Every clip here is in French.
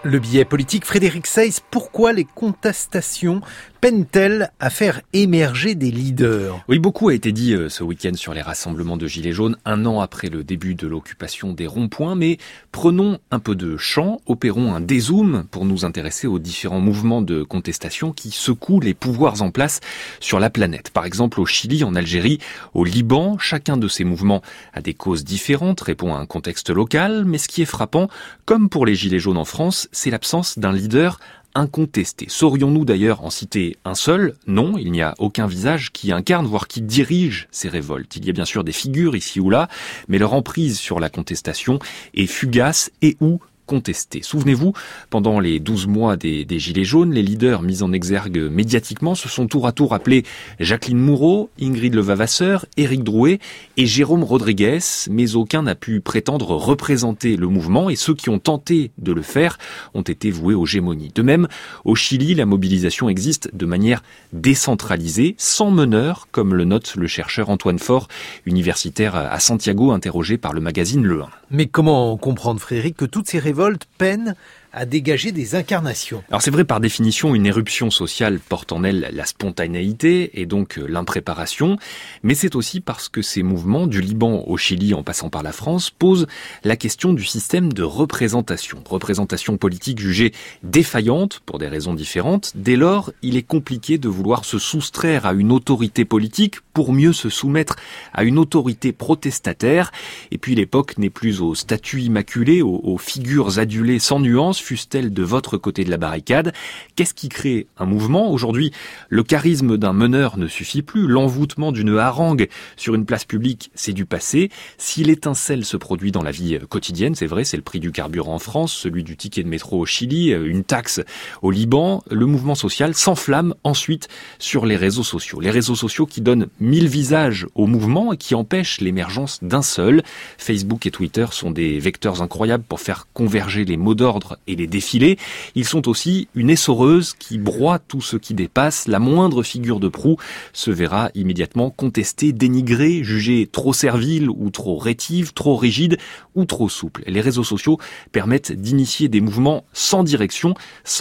Le billet politique, Frédéric Seyss, pourquoi les contestations peinent-elles à faire émerger des leaders ? Oui, beaucoup a été dit ce week-end sur les rassemblements de Gilets jaunes, un an après le début de l'occupation des ronds-points, mais prenons un peu de champ, opérons un dézoom pour nous intéresser aux différents mouvements de contestation qui secouent les pouvoirs en place sur la planète. Par exemple au Chili, en Algérie, au Liban, chacun de ces mouvements a des causes différentes, répond à un contexte local, mais ce qui est frappant, comme pour les Gilets jaunes en France, c'est l'absence d'un leader incontesté. Saurions-nous d'ailleurs en citer un seul ? Non, il n'y a aucun visage qui incarne, voire qui dirige ces révoltes. Il y a bien sûr des figures ici ou là, mais leur emprise sur la contestation est fugace et ou contesté. Souvenez-vous, pendant les 12 mois des Gilets jaunes, les leaders mis en exergue médiatiquement se sont tour à tour appelés Jacqueline Moureau, Ingrid Levavasseur, Éric Drouet et Jérôme Rodriguez, mais aucun n'a pu prétendre représenter le mouvement et ceux qui ont tenté de le faire ont été voués aux gémonies. De même, au Chili, la mobilisation existe de manière décentralisée, sans meneur, comme le note le chercheur Antoine Faure, universitaire à Santiago, interrogé par le magazine Le 1. Mais comment comprendre, Frédéric, que toutes ces révoltes peinent à dégager des incarnations ? Alors c'est vrai, par définition, une éruption sociale porte en elle la spontanéité et donc l'impréparation, mais c'est aussi parce que ces mouvements, du Liban au Chili en passant par la France, posent la question du système de représentation. Représentation politique jugée défaillante pour des raisons différentes. Dès lors, il est compliqué de vouloir se soustraire à une autorité politique pour mieux se soumettre à une autorité protestataire. Et puis l'époque n'est plus aux statues immaculées, aux figures adulées sans nuance, fussent-elles de votre côté de la barricade. Qu'est-ce qui crée un mouvement ? Aujourd'hui, le charisme d'un meneur ne suffit plus. L'envoûtement d'une harangue sur une place publique, c'est du passé. Si l'étincelle se produit dans la vie quotidienne, c'est vrai, c'est le prix du carburant en France, celui du ticket de métro au Chili, une taxe au Liban, le mouvement social s'enflamme ensuite sur les réseaux sociaux. Les réseaux sociaux qui donnent 1000 visages au mouvement et qui empêchent l'émergence d'un seul. Facebook et Twitter sont des vecteurs incroyables pour faire converger les mots d'ordre et les défilés. Ils sont aussi une essoreuse qui broie tout ce qui dépasse. La moindre figure de proue se verra immédiatement contestée, dénigrée, jugée trop servile ou trop rétive, trop rigide ou trop souple. Les réseaux sociaux permettent d'initier des mouvements sans direction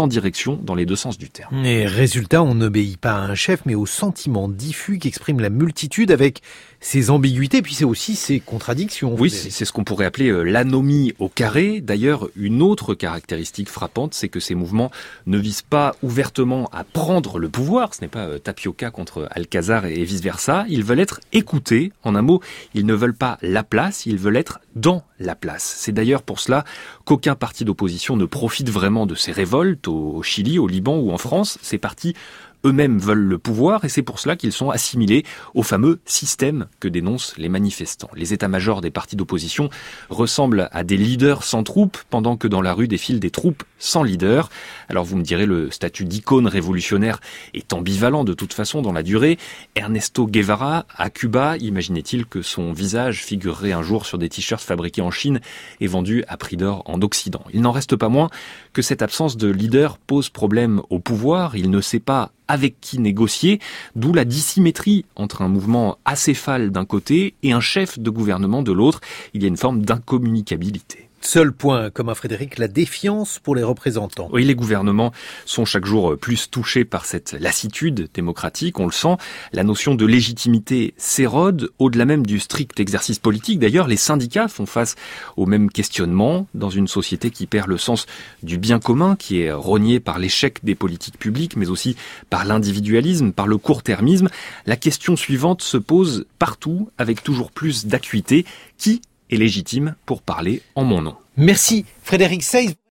dans les deux sens du terme. Et résultat, on n'obéit pas à un chef, mais au sentiment diffus qu'exprime la multitude avec ses ambiguïtés, puis c'est aussi ses contradictions. Oui, c'est ce qu'on pourrait appeler l'anomie au carré. D'ailleurs, une autre caractéristique frappante, c'est que ces mouvements ne visent pas ouvertement à prendre le pouvoir. Ce n'est pas Tapioca contre Alcazar et vice-versa. Ils veulent être écoutés. En un mot, ils ne veulent pas la place, ils veulent être dans la place. C'est d'ailleurs pour cela qu'aucun parti d'opposition ne profite vraiment de ces révoltes au Chili, au Liban ou en France. Ces partis eux-mêmes veulent le pouvoir et c'est pour cela qu'ils sont assimilés au fameux système que dénoncent les manifestants. Les états-majors des partis d'opposition ressemblent à des leaders sans troupes pendant que dans la rue défilent des troupes sans leader. Alors vous me direz, le statut d'icône révolutionnaire est ambivalent de toute façon dans la durée. Ernesto Guevara, à Cuba, imaginait-il que son visage figurerait un jour sur des t-shirts fabriqués en Chine et vendus à prix d'or en Occident. Il n'en reste pas moins que cette absence de leader pose problème au pouvoir. Il ne sait pas avec qui négocier, d'où la dissymétrie entre un mouvement acéphale d'un côté et un chef de gouvernement de l'autre. Il y a une forme d'incommunicabilité. Seul point commun, Frédéric, la défiance pour les représentants. Oui, les gouvernements sont chaque jour plus touchés par cette lassitude démocratique, on le sent. La notion de légitimité s'érode, au-delà même du strict exercice politique. D'ailleurs, les syndicats font face au même questionnement dans une société qui perd le sens du bien commun, qui est rogné par l'échec des politiques publiques, mais aussi par l'individualisme, par le court-termisme. La question suivante se pose partout, avec toujours plus d'acuité. Qui est légitime pour parler en mon nom? Merci Frédéric Seyss.